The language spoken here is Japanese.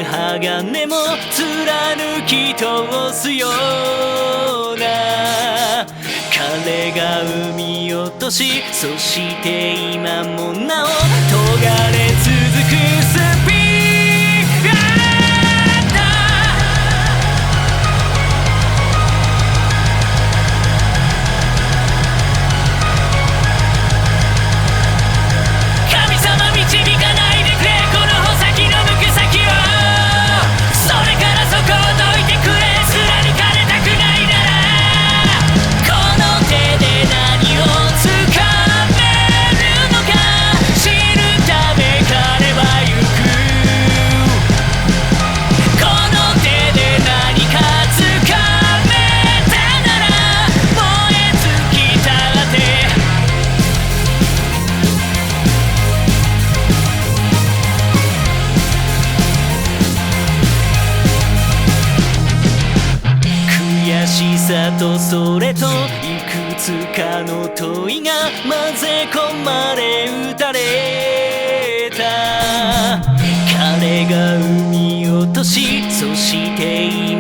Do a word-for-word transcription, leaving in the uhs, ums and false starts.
鋼も貫き通すような彼が生み落とし、そして今もなお尖れ続くスピード。神様導かないでくれ、この穂先の向く先を。それからそこをどいてくれ、貫かれたくないならこの手で何をつかめるのか知るため彼は行く。この手で何かつかめたなら燃え尽きたって悔しさとそれといくつかの問いが混ぜ込まれ打たれた。彼が生み落とし、そして